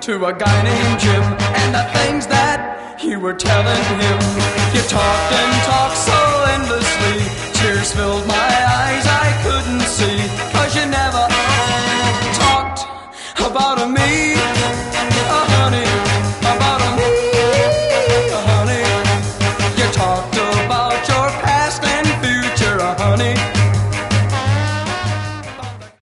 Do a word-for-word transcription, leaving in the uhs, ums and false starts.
to a guy named Jim, and the things that you were telling him. You talked and talked so endlessly, tears filled my eyes, I could